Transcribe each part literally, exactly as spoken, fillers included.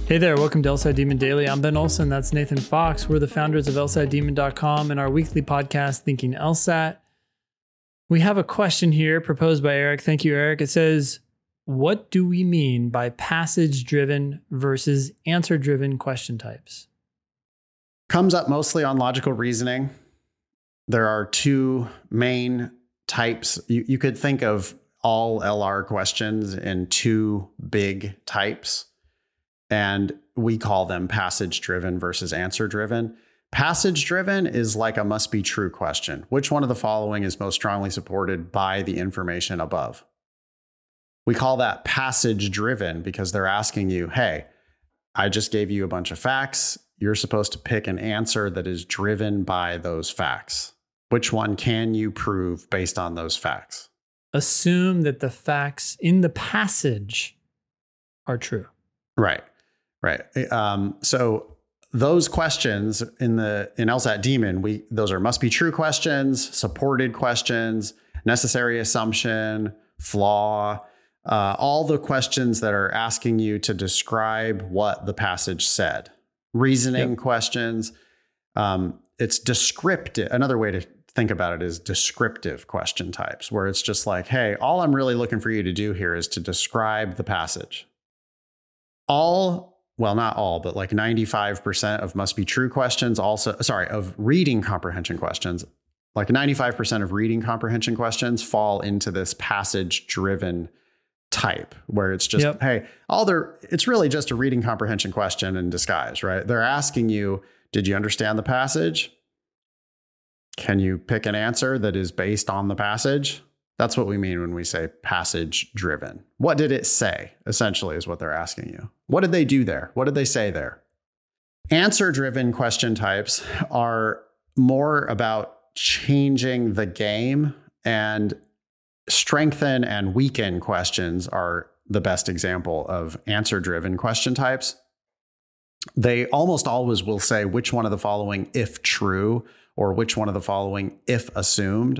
Hey there, welcome to L-Side Demon Daily. I'm Ben Olson, that's Nathan Fox. We're the founders of L Side Demon dot com and our weekly podcast, Thinking LSAT. We have a question here proposed by Eric. Thank you, Eric. It says, what do we mean by passage-driven versus answer-driven question types? Comes up mostly on logical reasoning. There are two main types. You, you could think of all L R questions in two big types, and we call them passage-driven versus answer-driven. Passage-driven is like a must-be-true question. Which one of the following is most strongly supported by the information above? We call that passage-driven because they're asking you, hey, I just gave you a bunch of facts. You're supposed to pick an answer that is driven by those facts. Which one can you prove based on those facts? Assume that the facts in the passage are true. Right, right. Um, so those questions in the in LSAT Demon, we those are must be true questions, supported questions, necessary assumption, flaw, uh, all the questions that are asking you to describe what the passage said. Reasoning yep. questions. Um, it's descriptive. Another way to think about it is descriptive question types, where it's just like, hey, all I'm really looking for you to do here is to describe the passage. All, well, not all, but like ninety-five percent of must be true questions also, sorry, of reading comprehension questions, like ninety-five percent of reading comprehension questions fall into this passage driven type, where it's just, yep. hey, all they're, it's really just a reading comprehension question in disguise, right? They're asking you, did you understand the passage? Can you pick an answer that is based on the passage? That's what we mean when we say passage driven. What did it say? Essentially is what they're asking you. What did they do there? What did they say there? Answer driven question types are more about changing the game, and strengthen and weaken questions are the best example of answer driven question types. They almost always will say which one of the following, if true, or which one of the following, if assumed,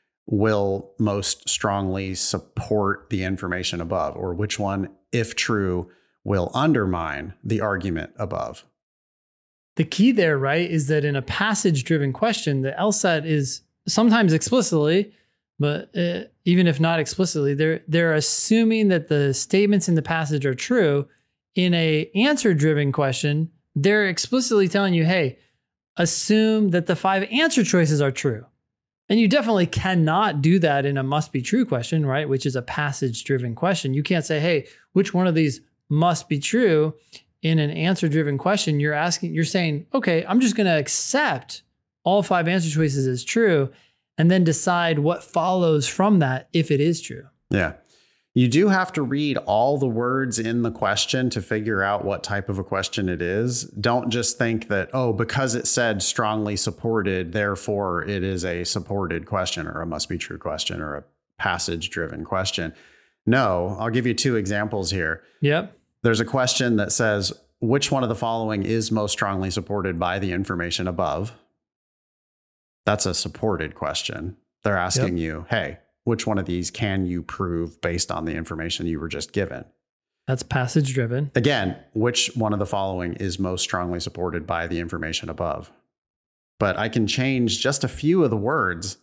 will most strongly support the information above, or which one, if true, will undermine the argument above. The key there, right, is that in a passage-driven question, the LSAT is sometimes explicitly, but uh, even if not explicitly, they're they're assuming that the statements in the passage are true. In a answer-driven question, they're explicitly telling you, hey, assume that the five answer choices are true. And you definitely cannot do that in a must be true question, right? Which is a passage driven question. You can't say, hey, which one of these must be true? In an answer driven question, you're asking, you're saying, okay, I'm just going to accept all five answer choices as true and then decide what follows from that if it is true. Yeah. You do have to read all the words in the question to figure out what type of a question it is. Don't just think that, oh, because it said strongly supported, therefore it is a supported question or a must be true question or a passage driven question. No, I'll give you two examples here. Yep. There's a question that says, which one of the following is most strongly supported by the information above? That's a supported question. They're asking yep. you, hey, which one of these can you prove based on the information you were just given? That's passage driven. Again, which one of the following is most strongly supported by the information above? But I can change just a few of the words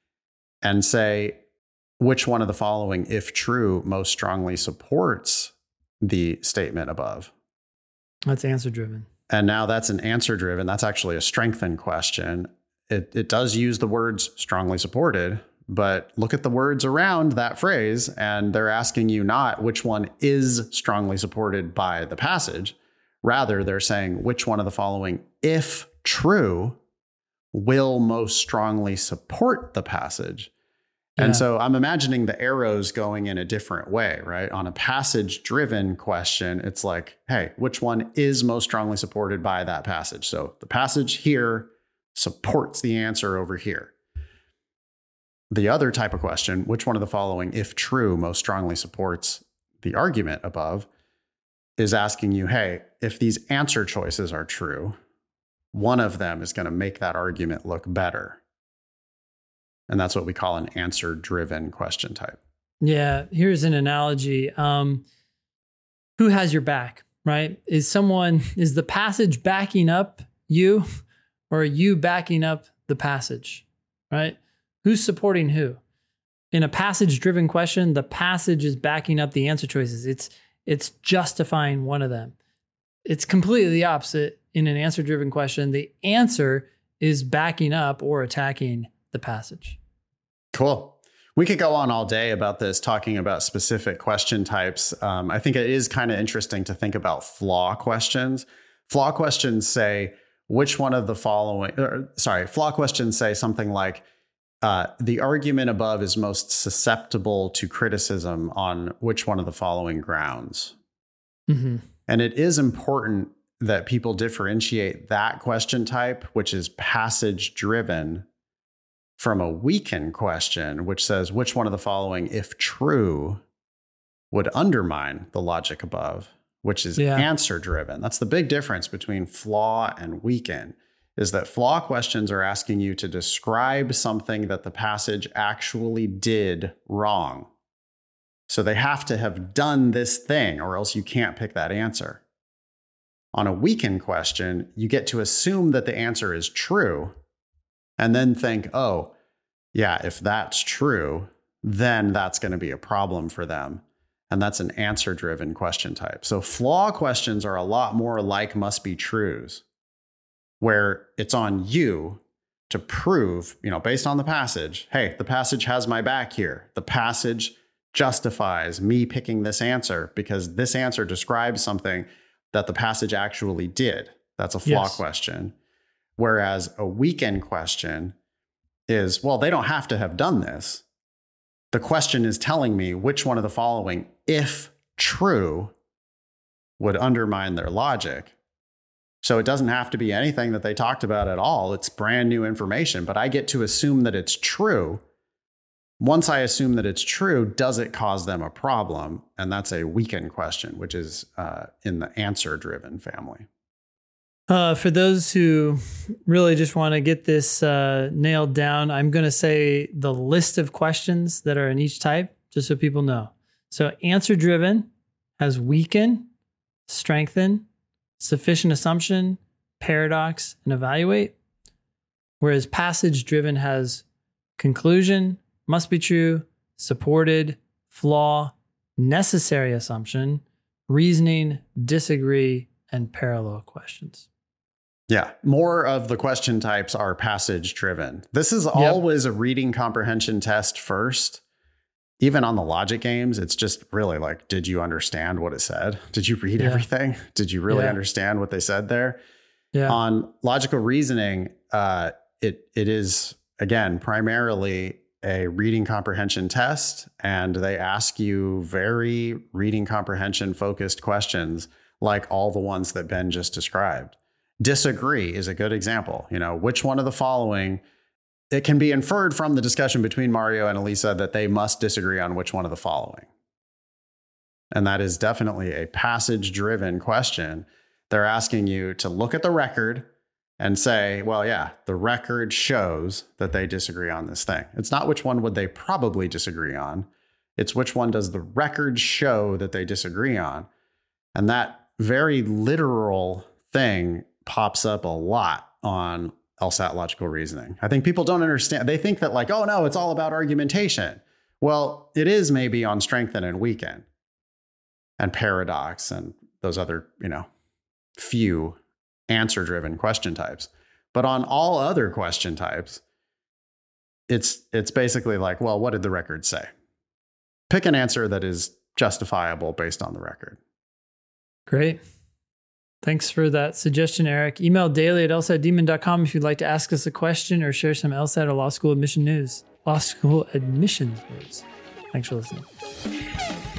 and say, which one of the following, if true, most strongly supports the statement above? That's answer driven. And now that's an answer driven. That's actually a strengthened question. It, it does use the words strongly supported, but look at the words around that phrase, and they're asking you not which one is strongly supported by the passage. Rather, they're saying which one of the following, if true, will most strongly support the passage. Yeah. And so I'm imagining the arrows going in a different way, right? On a passage-driven question, it's like, hey, which one is most strongly supported by that passage? So the passage here supports the answer over here. The other type of question, which one of the following, if true, most strongly supports the argument above, is asking you, hey, if these answer choices are true, one of them is going to make that argument look better. And that's what we call an answer-driven question type. Yeah, here's an analogy. Um, who has your back? right? Is someone, is the passage backing up you, or are you backing up the passage, right? Who's supporting who? In a passage-driven question, the passage is backing up the answer choices. It's it's justifying one of them. It's completely the opposite in an answer-driven question. The answer is backing up or attacking the passage. Cool. We could go on all day about this, talking about specific question types. Um, I think it is kind of interesting to think about flaw questions. Flaw questions say, which one of the following, or, sorry, flaw questions say something like, uh, the argument above is most susceptible to criticism on which one of the following grounds. Mm-hmm. And it is important that people differentiate that question type, which is passage driven, from a weaken question, which says which one of the following, if true, would undermine the logic above, which is yeah. answer driven. That's the big difference between flaw and weaken, is that flaw questions are asking you to describe something that the passage actually did wrong. So they have to have done this thing, or else you can't pick that answer. On a weaken question, you get to assume that the answer is true, and then think, oh, yeah, if that's true, then that's going to be a problem for them. And that's an answer-driven question type. So flaw questions are a lot more like must be trues, where it's on you to prove, you know, based on the passage, hey, the passage has my back here. The passage justifies me picking this answer because this answer describes something that the passage actually did. That's a flaw yes. question. Whereas a weaken question is, well, they don't have to have done this. The question is telling me which one of the following, if true, would undermine their logic. So it doesn't have to be anything that they talked about at all. It's brand new information, but I get to assume that it's true. Once I assume that it's true, does it cause them a problem? And that's a weaken question, which is uh, in the answer-driven family. Uh, for those who really just want to get this uh, nailed down, I'm going to say the list of questions that are in each type, just so people know. So answer-driven has weaken, strengthen, sufficient assumption, paradox, and evaluate. Whereas passage-driven has conclusion, must be true, supported, flaw, necessary assumption, reasoning, disagree, and parallel questions. Yeah, more of the question types are passage driven. This is Yep. always a reading comprehension test first. Even on the logic games, it's just really like, did you understand what it said? Did you read Yeah. everything? Did you really Yeah. understand what they said there? Yeah. On logical reasoning, uh, it it is, again, primarily a reading comprehension test, and they ask you very reading comprehension focused questions like all the ones that Ben just described. Disagree is a good example. You know, which one of the following, it can be inferred from the discussion between Mario and Elisa that they must disagree on which one of the following. And that is definitely a passage driven question. They're asking you to look at the record and say, well, yeah, the record shows that they disagree on this thing. It's not which one would they probably disagree on. It's which one does the record show that they disagree on. And that very literal thing pops up a lot on LSAT logical reasoning. I think people don't understand. They think that like, oh no, it's all about argumentation. Well, it is maybe on strengthen and weaken and paradox and those other, you know, few answer-driven question types. But on all other question types, it's it's basically like, well, what did the record say? Pick an answer that is justifiable based on the record. Great. Thanks for that suggestion, Eric. Email daily at L S A T demon dot com if you'd like to ask us a question or share some LSAT or law school admission news. Law school admissions news. Thanks for listening.